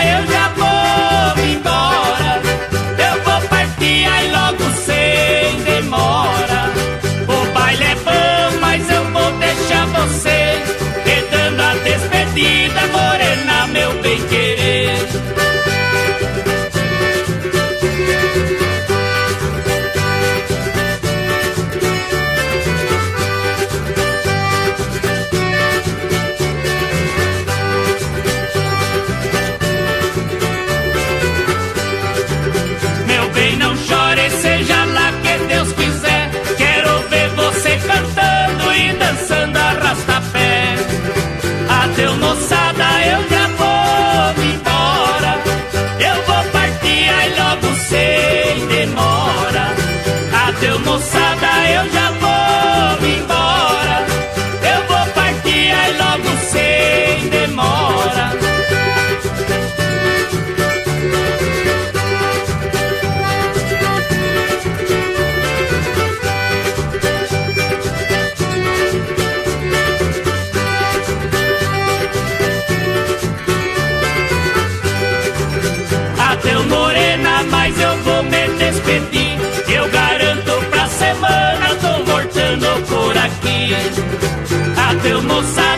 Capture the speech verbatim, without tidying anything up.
eu já vou me embora. Eu vou partir aí logo sem demora. O baile é bom, mas eu vou deixar você dando a despedida, morena, meu bem-querer. Meu bem, não chore, seja lá que Deus quiser. Quero ver você cantando e dançando arrasta-pé. Adeus, moçada, eu já vou me embora. Eu vou partir aí logo sem demora. Adeus, moçada, eu já vou me embora. Eu vou partir aí logo sem demora. Adeus, morena, mas eu vou me despedir. Eu garanto pra semana, tô voltando por aqui. Adeus, moçada.